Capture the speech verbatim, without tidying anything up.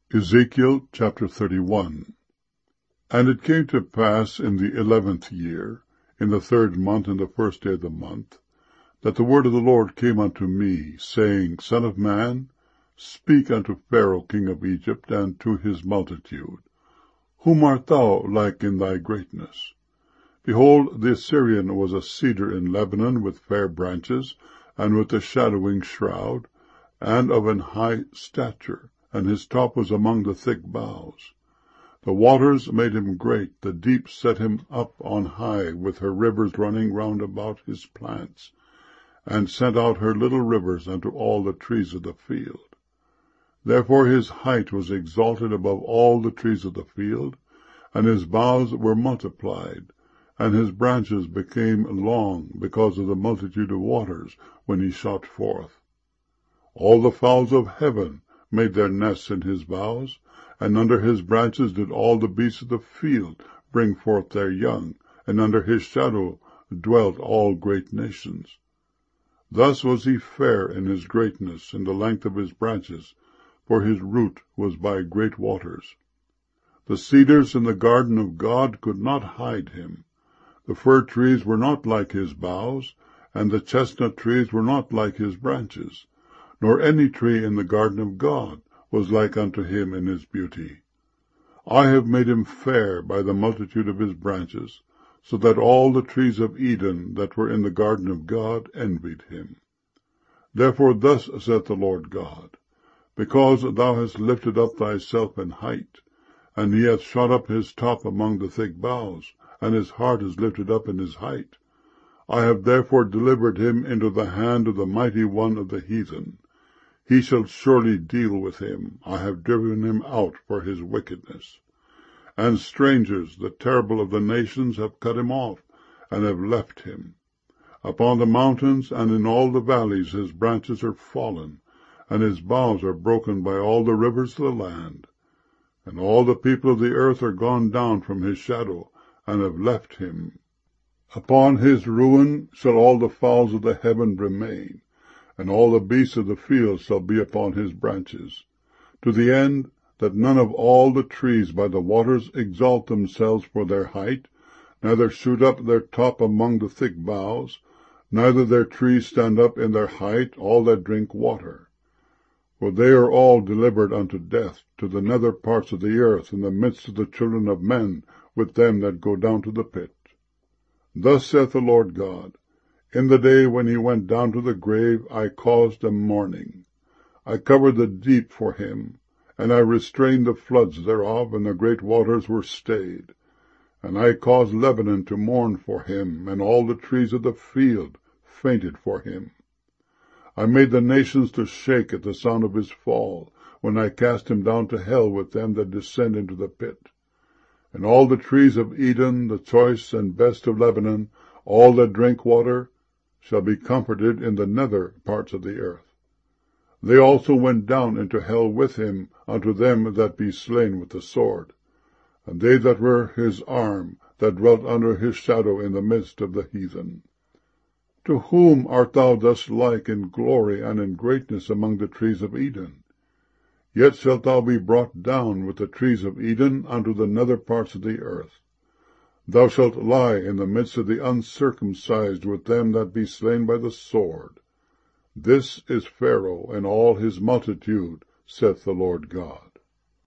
Ezekiel chapter thirty-one. And it came to pass in the eleventh year, in the third month, in the first day of the month, that the word of the Lord came unto me, saying, Son of man, speak unto Pharaoh king of Egypt, and to his multitude. Whom art thou like in thy greatness? Behold, the Assyrian was a cedar in Lebanon, with fair branches, and with a shadowing shroud, and of an high stature, and his top was among the thick boughs. The waters made him great, the deep set him up on high, with her rivers running round about his plants, and sent out her little rivers unto all the trees of the field. Therefore his height was exalted above all the trees of the field, and his boughs were multiplied, and his branches became long, because of the multitude of waters, when he shot forth. All the fowls of heaven made their nests in his boughs, and under his branches did all the beasts of the field bring forth their young, and under his shadow dwelt all great nations. Thus was he fair in his greatness, in the length of his branches, for his root was by great waters. The cedars in the garden of God could not hide him. The fir trees were not like his boughs, and the chestnut trees were not like his branches, nor any tree in the garden of God was like unto him in his beauty. I have made him fair by the multitude of his branches, so that all the trees of Eden that were in the garden of God envied him. Therefore thus saith the Lord God, because thou hast lifted up thyself in height, and he hath shot up his top among the thick boughs, and his heart is lifted up in his height, I have therefore delivered him into the hand of the mighty one of the heathen. He shall surely deal with him. I have driven him out for his wickedness. And strangers, the terrible of the nations, have cut him off, and have left him. Upon the mountains and in all the valleys his branches are fallen, and his boughs are broken by all the rivers of the land. And all the people of the earth are gone down from his shadow, and have left him. Upon his ruin shall all the fowls of the heaven remain, and all the beasts of the field shall be upon his branches, to the end that none of all the trees by the waters exalt themselves for their height, neither shoot up their top among the thick boughs, neither their trees stand up in their height, all that drink water. For they are all delivered unto death, to the nether parts of the earth, in the midst of the children of men, with them that go down to the pit. Thus saith the Lord God, in the day when he went down to the grave, I caused a mourning. I covered the deep for him, and I restrained the floods thereof, and the great waters were stayed. And I caused Lebanon to mourn for him, and all the trees of the field fainted for him. I made the nations to shake at the sound of his fall, when I cast him down to hell with them that descend into the pit. And all the trees of Eden, the choice and best of Lebanon, all that drink water, shall be comforted in the nether parts of the earth. They also went down into hell with him unto them that be slain with the sword, and they that were his arm, that dwelt under his shadow in the midst of the heathen. To whom art thou thus like in glory and in greatness among the trees of Eden? Yet shalt thou be brought down with the trees of Eden unto the nether parts of the earth. Thou shalt lie in the midst of the uncircumcised with them that be slain by the sword. This is Pharaoh and all his multitude, saith the Lord God.